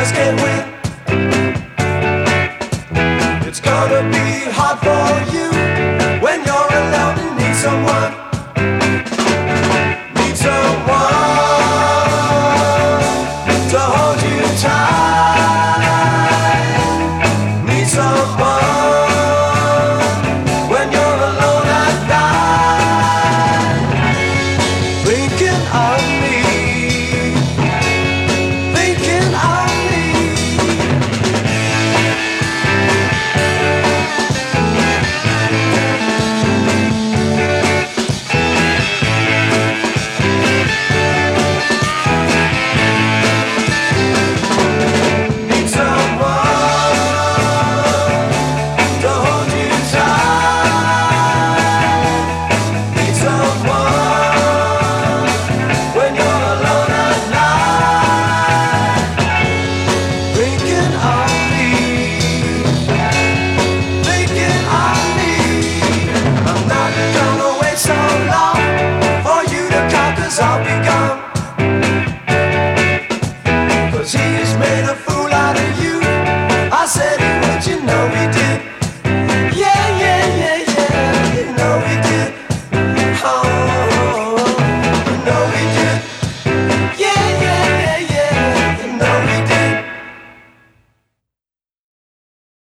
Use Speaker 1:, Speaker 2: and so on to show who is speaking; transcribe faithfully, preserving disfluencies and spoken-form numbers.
Speaker 1: just can't win. It's gonna be hard for you when you're alone and need someone. Need someone to hold you tight.